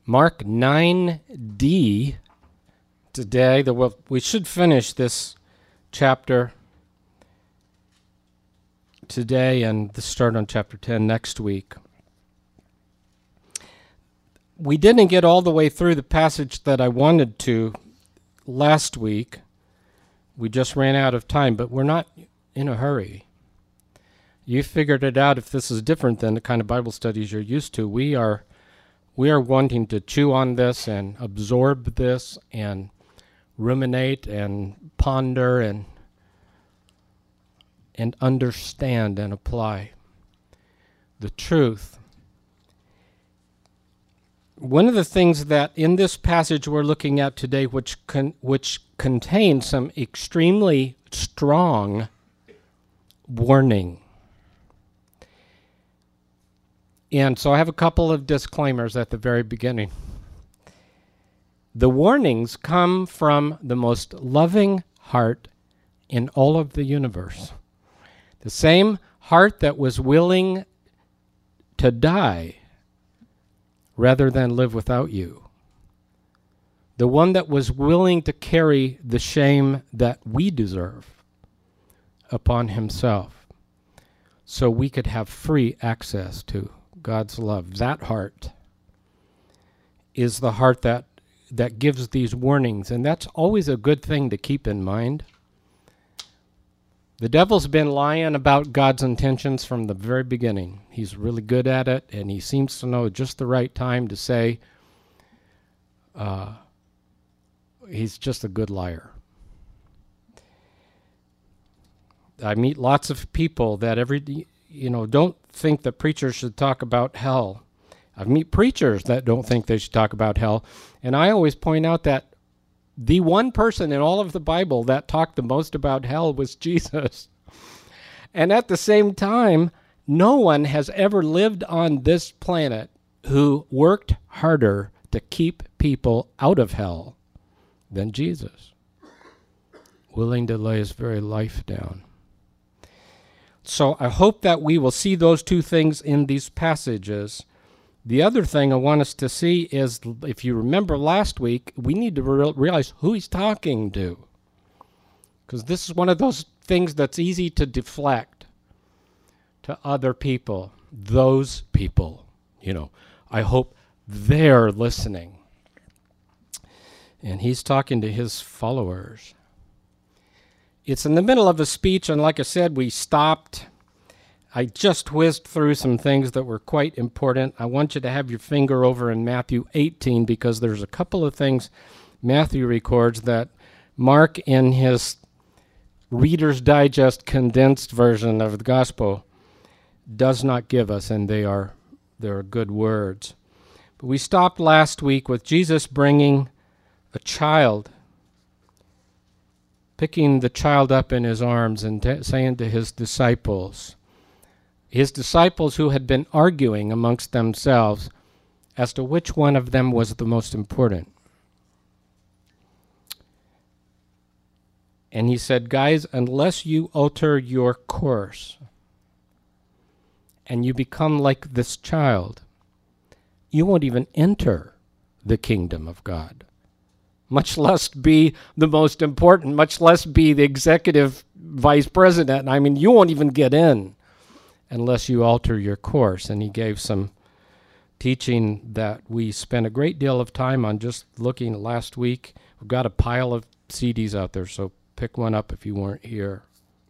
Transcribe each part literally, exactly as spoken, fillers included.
Mark nine D today. The, well, we should finish this chapter today and start on chapter ten next week. We didn't get all the way through the passage that I wanted to last week. We just ran out of time, but we're not in a hurry. You figured it out if this is different than the kind of Bible studies you're used to. We are we are wanting to chew on this and absorb this and ruminate and ponder and and understand and apply the truth. One of the things that in this passage we're looking at today, which con- which contains some extremely strong warning. And so I have a couple of disclaimers at the very beginning. The warnings come from the most loving heart in all of the universe. The same heart that was willing to die rather than live without you. The one that was willing to carry the shame that we deserve upon himself so we could have free access to God's love. That heart is the heart that that gives these warnings, and that's always a good thing to keep in mind. The devil's been lying about God's intentions from the very beginning. He's really good at it, and he seems to know just the right time to say uh, he's just a good liar. I meet lots of people that every, you know, don't think that preachers should talk about hell. I meet preachers that don't think they should talk about hell. And I always point out that the one person in all of the Bible that talked the most about hell was Jesus. And at the same time, no one has ever lived on this planet who worked harder to keep people out of hell than Jesus, willing to lay his very life down. So I hope that we will see those two things in these passages. The other thing I want us to see is, if you remember last week, we need to re- realize who he's talking to. Because this is one of those things that's easy to deflect to other people. Those people, you know, I hope they're listening. And he's talking to his followers. It's in the middle of a speech, and like I said, we stopped. I just whizzed through some things that were quite important. I want you to have your finger over in Matthew eighteen, because there's a couple of things Matthew records that Mark, in his Reader's Digest condensed version of the gospel, does not give us, and they are, they are good words. But we stopped last week with Jesus bringing a child, picking the child up in his arms and t- saying to his disciples, his disciples who had been arguing amongst themselves as to which one of them was the most important. And he said, guys, unless you alter your course and you become like this child, you won't even enter the kingdom of God. Much less be the most important, much less be the executive vice president. I mean, you won't even get in unless you alter your course. And he gave some teaching that we spent a great deal of time on just looking last week. We've got a pile of C Ds out there, so pick one up if you weren't here.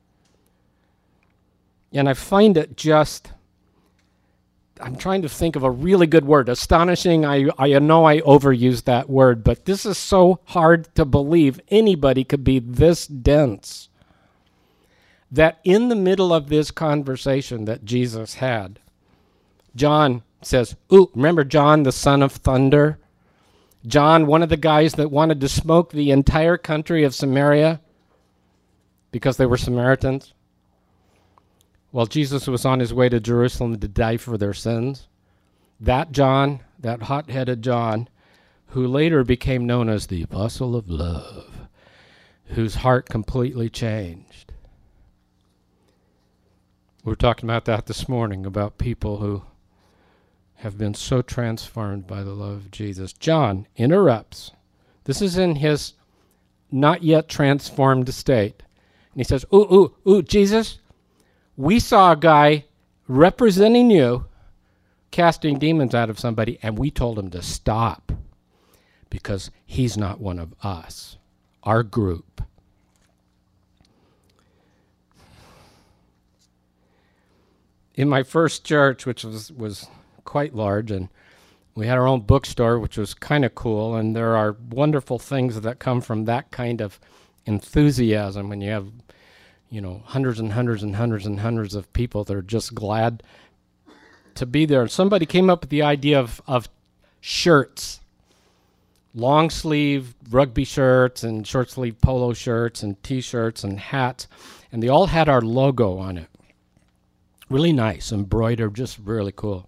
And I find it just, I'm trying to think of a really good word. Astonishing, I, I know I overused that word, but this is so hard to believe anybody could be this dense. That in the middle of this conversation that Jesus had, John says, ooh, remember John, the son of thunder? John, one of the guys that wanted to smoke the entire country of Samaria because they were Samaritans? Well, Jesus was on his way to Jerusalem to die for their sins. That John, that hot-headed John, who later became known as the Apostle of Love, whose heart completely changed. We were talking about that this morning, about people who have been so transformed by the love of Jesus. John interrupts. This is in his not yet transformed state. And he says, ooh, ooh, ooh, Jesus, we saw a guy representing you casting demons out of somebody, and we told him to stop because he's not one of us, our group. In my first church, which was, was quite large, and we had our own bookstore, which was kind of cool, and there are wonderful things that come from that kind of enthusiasm when you have, you know, hundreds and hundreds and hundreds and hundreds of people that are just glad to be there. Somebody came up with the idea of, of shirts, long sleeve rugby shirts and short sleeve polo shirts and t-shirts and hats, and they all had our logo on it. Really nice, embroidered, just really cool.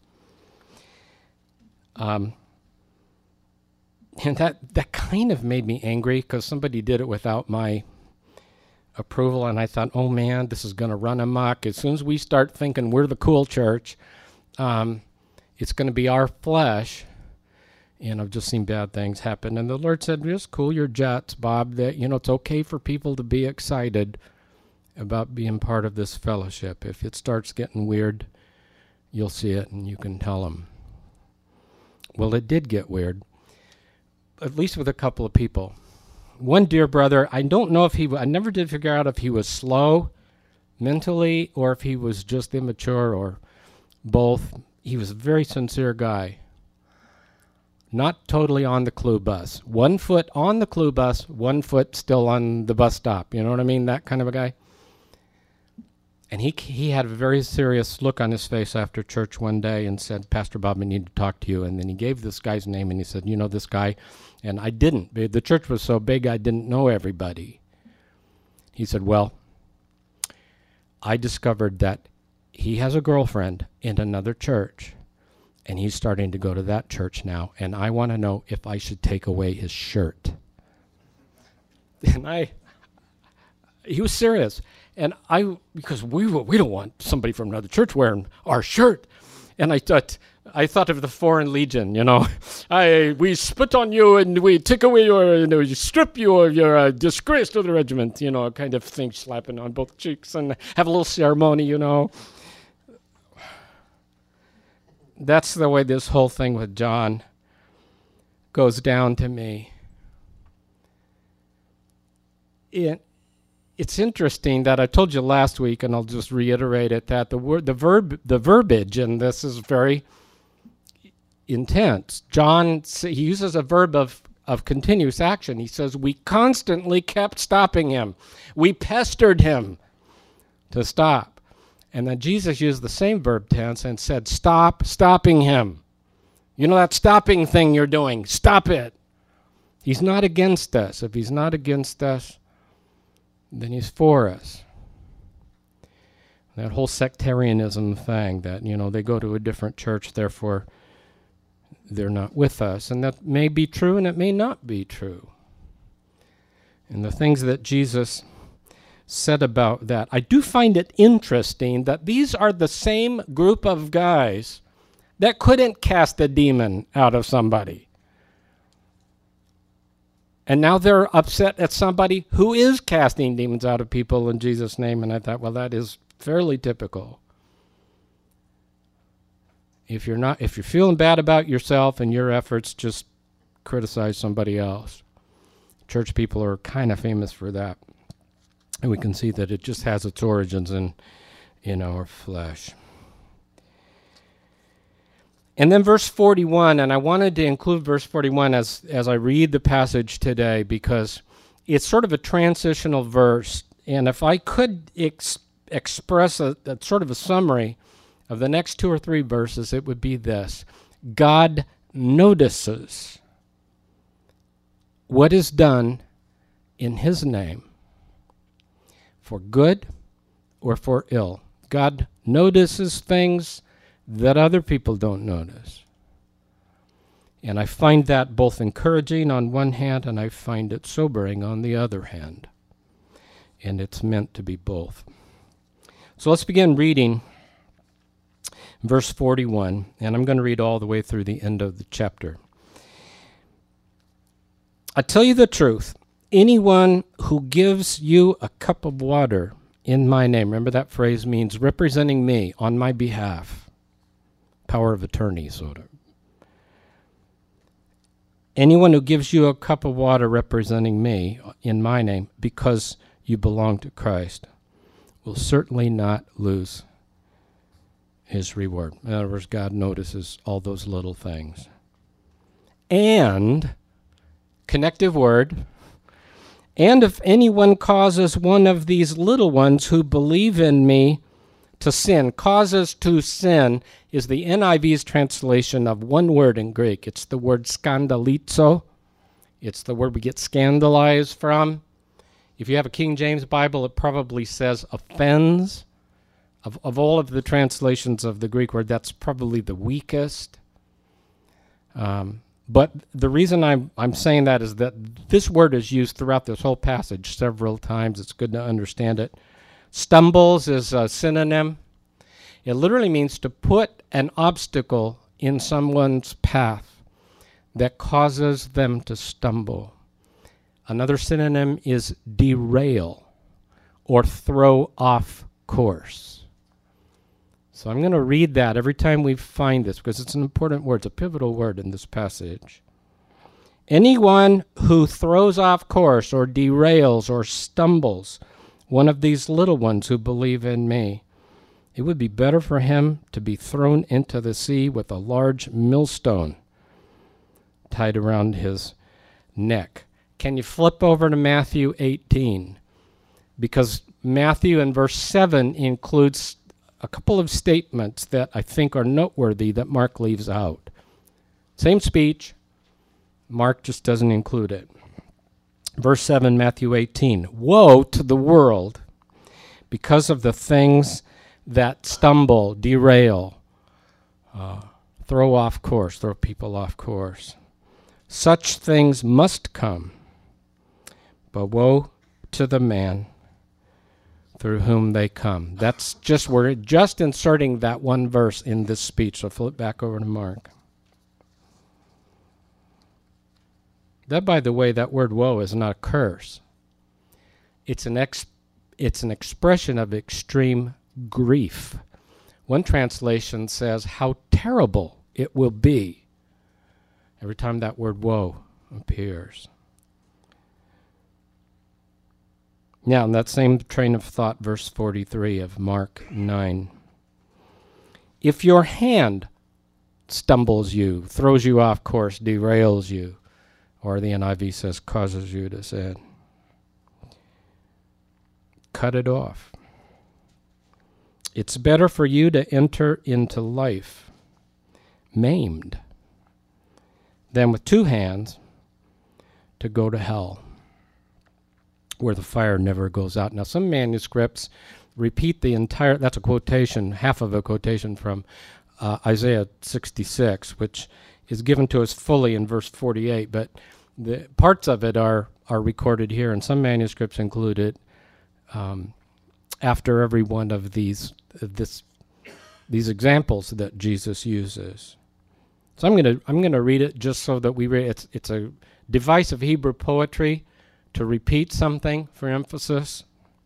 Um, and that, that kind of made me angry because somebody did it without my approval, and I thought, oh man, this is going to run amok. As soon as we start thinking we're the cool church, um, it's going to be our flesh. And I've just seen bad things happen. And the Lord said, just cool your jets, Bob, that, you know, it's okay for people to be excited about being part of this fellowship. If it starts getting weird, you'll see it and you can tell them. Well, it did get weird, at least with a couple of people. One dear brother, I don't know if he, I never did figure out if he was slow mentally or if he was just immature or both. He was a very sincere guy. Not totally on the clue bus. One foot on the clue bus, one foot still on the bus stop. You know what I mean? That kind of a guy. And he he had a very serious look on his face after church one day and said, Pastor Bob, I need to talk to you. And then he gave this guy's name and he said, you know this guy? And I didn't. The church was so big I didn't know everybody. He said, well, I discovered that he has a girlfriend in another church. And he's starting to go to that church now. And I want to know if I should take away his shirt. And I, he was serious. And I, because we we don't want somebody from another church wearing our shirt. And I thought, I thought of the Foreign Legion, you know. I we spit on you and we take away your, you know, you strip you of your uh, disgrace to the regiment, you know, kind of thing, slapping on both cheeks and have a little ceremony, you know. That's the way this whole thing with John goes down to me. It, it's interesting that I told you last week, and I'll just reiterate it, that the word, the verb, the verbiage in this is very intense. John, he uses a verb of, of continuous action. He says, we constantly kept stopping him. We pestered him to stop. And then Jesus used the same verb tense and said, stop stopping him. You know that stopping thing you're doing, stop it. He's not against us. If he's not against us, then he's for us. That whole sectarianism thing that, you know, they go to a different church, therefore they're not with us. And that may be true and it may not be true. And the things that Jesus said about that, I do find it interesting that these are the same group of guys that couldn't cast a demon out of somebody. And now they're upset at somebody who is casting demons out of people in Jesus' name. And I thought, well, that is fairly typical. If you're not, if you're feeling bad about yourself and your efforts, just criticize somebody else. Church people are kind of famous for that. And we can see that it just has its origins in, in our flesh. And then verse forty-one, and I wanted to include verse forty-one as, as I read the passage today because it's sort of a transitional verse. And if I could ex- express a, a sort of a summary of the next two or three verses, it would be this. God notices what is done in his name, for good or for ill. God notices things that other people don't notice. And I find that both encouraging on one hand, and I find it sobering on the other hand. And it's meant to be both. So let's begin reading verse forty-one, and I'm going to read all the way through the end of the chapter. I tell you the truth, anyone who gives you a cup of water in my name, remember that phrase means representing me on my behalf, power of attorney, sort of. Anyone who gives you a cup of water representing me in my name because you belong to Christ will certainly not lose his reward. In other words, God notices all those little things. And, connective word, and if anyone causes one of these little ones who believe in me to sin, causes to sin is the N I V's translation of one word in Greek. It's the word skandalizo. It's the word we get scandalized from. If you have a King James Bible, it probably says offends. Of, of all of the translations of the Greek word, that's probably the weakest. Um, but the reason I'm, I'm saying that is that this word is used throughout this whole passage several times. It's good to understand it. Stumbles is a synonym. It literally means to put an obstacle in someone's path that causes them to stumble. Another synonym is derail or throw off course. So I'm going to read that every time we find this because it's an important word. It's a pivotal word in this passage. Anyone who throws off course or derails or stumbles one of these little ones who believe in me, it would be better for him to be thrown into the sea with a large millstone tied around his neck. Can you flip over to Matthew eighteen? Because Matthew in verse seven includes a couple of statements that I think are noteworthy that Mark leaves out. Same speech, Mark just doesn't include it. Verse seven, Matthew eighteen. Woe to the world because of the things that stumble, derail, uh, throw off course, throw people off course. Such things must come, but woe to the man through whom they come. That's just, we're just inserting that one verse in this speech, so flip back over to Mark. That, by the way, that word woe is not a curse. It's an ex, it's an expression of extreme grief. One translation says how terrible it will be every time that word woe appears. Now, in that same train of thought, verse forty-three of Mark nine. If your hand stumbles you, throws you off course, derails you, or the N I V says causes you to sin, cut it off. It's better for you to enter into life maimed than with two hands to go to hell, where the fire never goes out. Now, some manuscripts repeat the entire, that's a quotation, half of a quotation from uh, Isaiah sixty-six, which is given to us fully in verse forty-eight, but the parts of it are, are recorded here, and some manuscripts include it um, after every one of these uh, this these examples that Jesus uses. So I'm going to I'm going to read it just so that we read. It's it's a device of Hebrew poetry to repeat something for emphasis.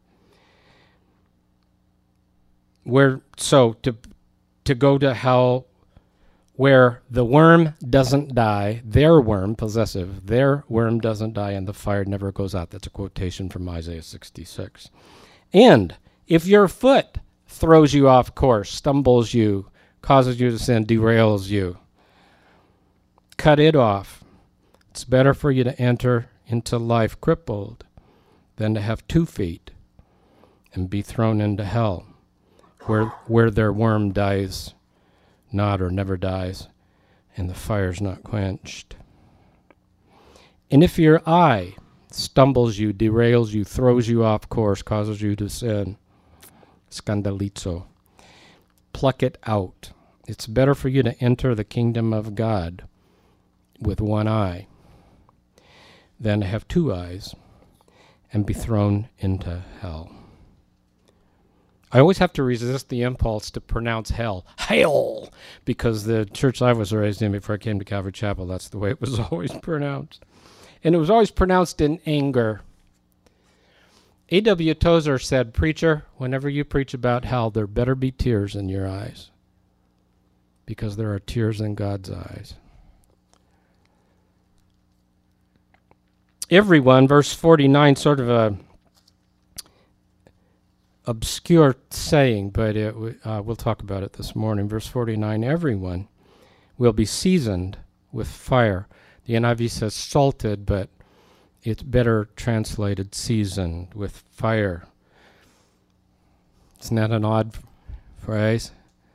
Where so to to go to hell, where the worm doesn't die, their worm, possessive, their worm doesn't die, and the fire never goes out. That's a quotation from Isaiah sixty-six. And if your foot throws you off course, stumbles you, causes you to sin, derails you, cut it off. It's better for you to enter into life crippled than to have two feet and be thrown into hell, where where their worm dies not or never dies, and the fire's not quenched. And if your eye stumbles you, derails you, throws you off course, causes you to sin, skandalizo, pluck it out. It's better for you to enter the kingdom of God with one eye than to have two eyes and be thrown into hell. I always have to resist the impulse to pronounce hell, hell, because the church I was raised in before I came to Calvary Chapel, that's the way it was always pronounced. And it was always pronounced in anger. A W Tozer said, "Preacher, whenever you preach about hell, there better be tears in your eyes, because there are tears in God's eyes." Everyone, verse forty-nine, sort of a obscure saying, but it, uh, we'll talk about it this morning. Verse forty-nine, everyone will be seasoned with fire. The N I V says salted, but it's better translated seasoned with fire. Isn't that an odd phrase?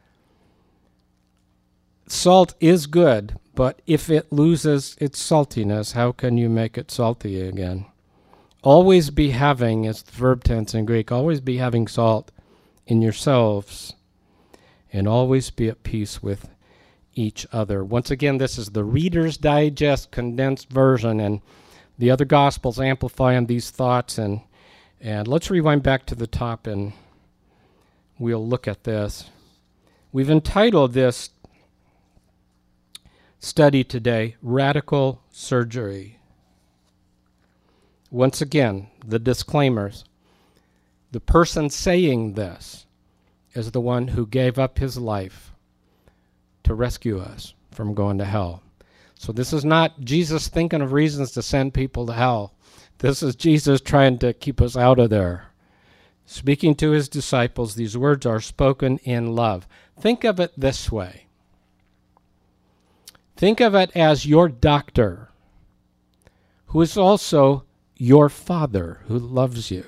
Salt is good, but if it loses its saltiness, how can you make it salty again? Always be having, is the verb tense in Greek, always be having salt in yourselves, and always be at peace with each other. Once again, this is the Reader's Digest condensed version, and the other Gospels amplify on these thoughts. And, and let's rewind back to the top, and we'll look at this. We've entitled this study today, Radical Surgery. Once again, the disclaimers. The person saying this is the one who gave up his life to rescue us from going to hell. So this is not Jesus thinking of reasons to send people to hell. This is Jesus trying to keep us out of there. Speaking to his disciples, these words are spoken in love. Think of it this way. Think of it as your doctor, who is also your Father who loves you,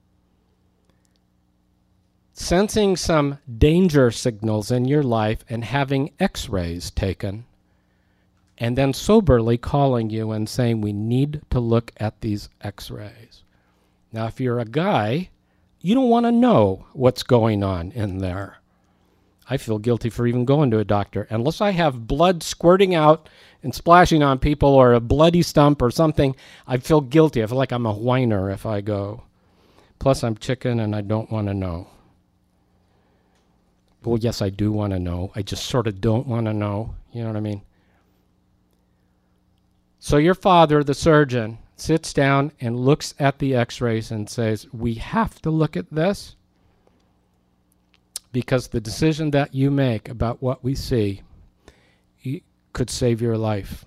sensing some danger signals in your life and having x-rays taken, and then soberly calling you and saying, we need to look at these x-rays. Now, if you're a guy, you don't want to know what's going on in there. I feel guilty for even going to a doctor. Unless I have blood squirting out and splashing on people or a bloody stump or something, I feel guilty. I feel like I'm a whiner if I go. Plus, I'm chicken and I don't want to know. Well, yes, I do want to know. I just sort of don't want to know. You know what I mean? So your father, the surgeon, sits down and looks at the x-rays and says, we have to look at this, because the decision that you make about what we see could save your life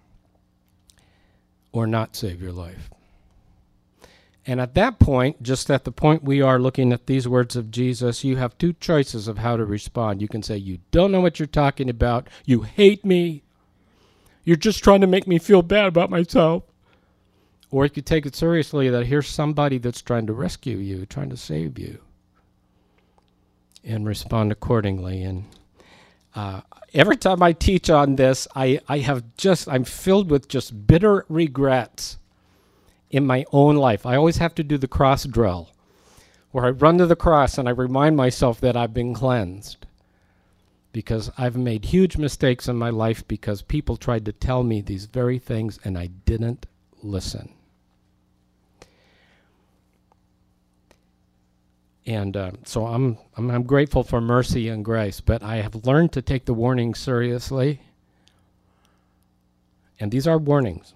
or not save your life. And at that point, just at the point we are looking at these words of Jesus, you have two choices of how to respond. You can say, you don't know what you're talking about. You hate me. You're just trying to make me feel bad about myself. Or you could take it seriously that here's somebody that's trying to rescue you, trying to save you, and respond accordingly. And uh, every time I teach on this, I, I have just, I'm filled with just bitter regrets in my own life. I always have to do the cross drill, where I run to the cross and I remind myself that I've been cleansed, because I've made huge mistakes in my life because people tried to tell me these very things and I didn't listen. And uh, so I'm, I'm I'm grateful for mercy and grace, but I have learned to take the warnings seriously. And these are warnings.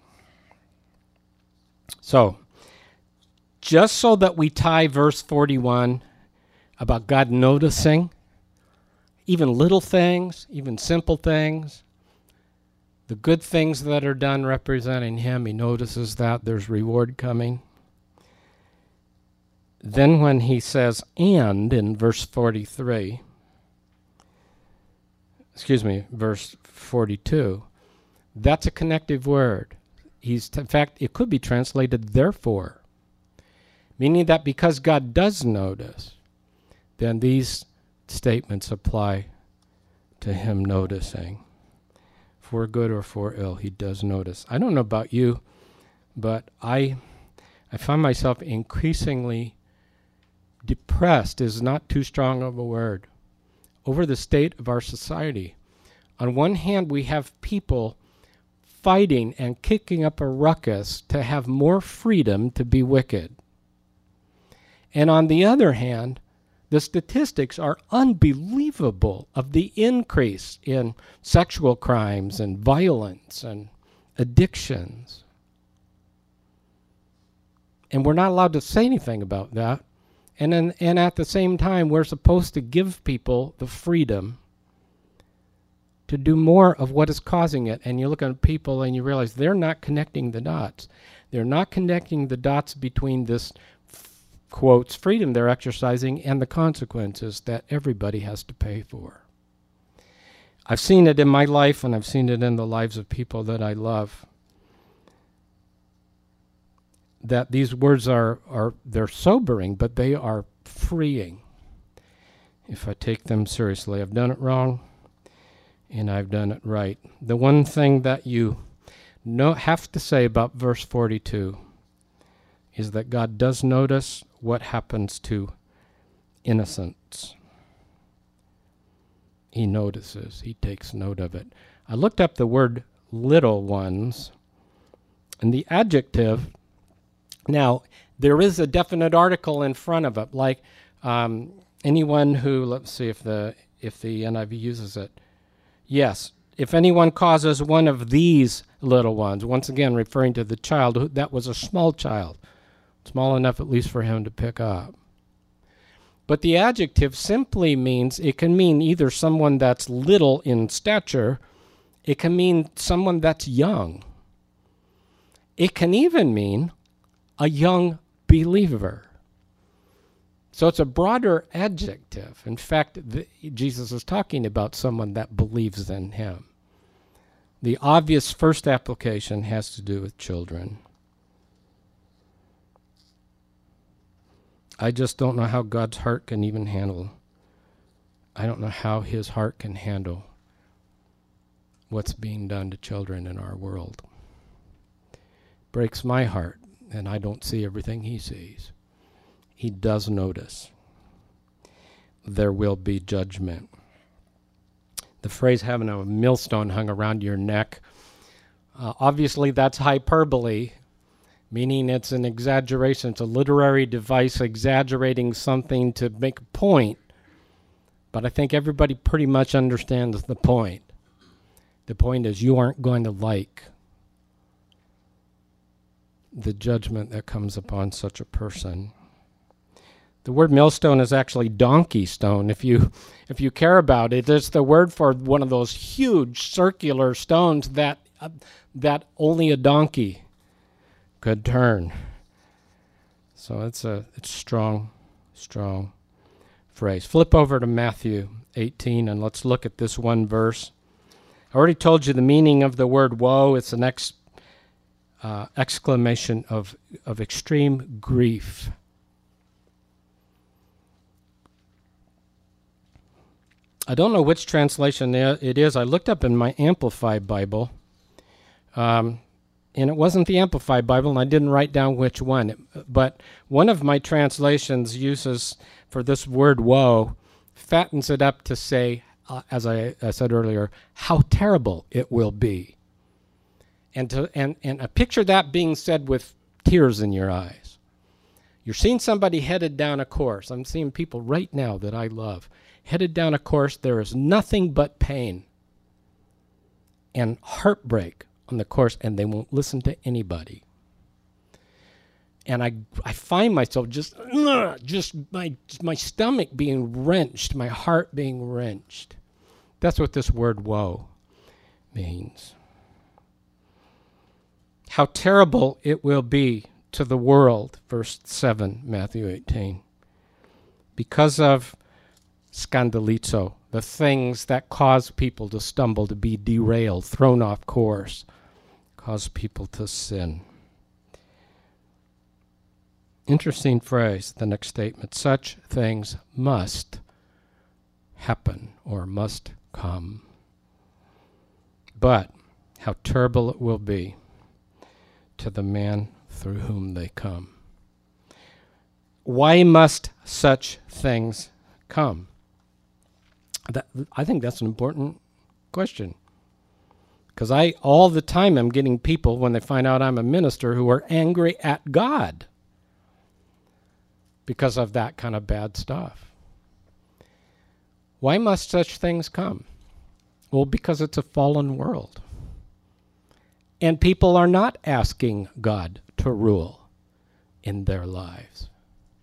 So, just so that we tie verse forty-one about God noticing, even little things, even simple things, the good things that are done representing him, he notices that there's reward coming. Then when he says, and in verse forty-three, excuse me, verse forty-two, that's a connective word. He's, in fact, it could be translated therefore, meaning that because God does notice, then these statements apply to him noticing. For good or for ill, he does notice. I don't know about you, but I, I find myself increasingly depressed, is not too strong of a word, over the state of our society. On one hand, we have people fighting and kicking up a ruckus to have more freedom to be wicked. And on the other hand, The statistics are unbelievable of the increase in sexual crimes and violence and addictions. And we're not allowed to say anything about that. And, then, and at the same time, we're supposed to give people the freedom to do more of what is causing it. And you look at people and you realize they're not connecting the dots. They're not connecting the dots between this, f- quotes, freedom they're exercising and the consequences that everybody has to pay for. I've seen it in my life, and I've seen it in the lives of people that I love, that these words are, are they're sobering, but they are freeing if I take them seriously. I've done it wrong, and I've done it right. The one thing that you know, have to say about verse forty-two is that God does notice what happens to innocents. He notices. He takes note of it. I looked up the word little ones, and the adjective, now, there is a definite article in front of it, like um, anyone who, let's see if the if the N I V uses it. Yes, if anyone causes one of these little ones, once again referring to the child, who, that was a small child, small enough at least for him to pick up. But the adjective simply means, it can mean either someone that's little in stature, it can mean someone that's young. It can even mean a young believer. So it's a broader adjective. In fact, the, Jesus is talking about someone that believes in him. The obvious first application has to do with children. I just don't know how God's heart can even handle. I don't know how his heart can handle what's being done to children in our world. Breaks my heart. And I don't see everything he sees. He does notice. There will be judgment. The phrase having a millstone hung around your neck, uh, obviously that's hyperbole, meaning it's an exaggeration. It's a literary device exaggerating something to make a point. But I think everybody pretty much understands the point. The point is you aren't going to like the judgment that comes upon such a person. The word millstone is actually donkey stone. If you if you care about it, it's the word for one of those huge circular stones that uh, that only a donkey could turn. So it's a it's strong, strong phrase. Flip over to Matthew eighteen and let's look at this one verse. I already told you the meaning of the word woe. It's an ex Uh, exclamation of, of extreme grief. I don't know which translation it is. I looked up in my Amplified Bible, um, and it wasn't the Amplified Bible, and I didn't write down which one. But one of my translations uses, for this word woe, fattens it up to say, uh, as I, I said earlier, how terrible it will be. And, to, and, and I picture that being said with tears in your eyes. You're seeing somebody headed down a course. I'm seeing people right now that I love headed down a course. There is nothing but pain and heartbreak on the course, and they won't listen to anybody. And I, I find myself just, ugh, just my, my stomach being wrenched, my heart being wrenched. That's what this word woe means. How terrible it will be to the world, verse seven, Matthew eighteen, because of scandalizo, the things that cause people to stumble, to be derailed, thrown off course, cause people to sin. Interesting phrase, the next statement. Such things must happen or must come. But how terrible it will be to the man through whom they come. Why must such things come? That, I think that's an important question. Because I, all the time, I'm getting people, when they find out I'm a minister, who are angry at God because of that kind of bad stuff. Why must such things come? Well, because it's a fallen world. And people are not asking God to rule in their lives.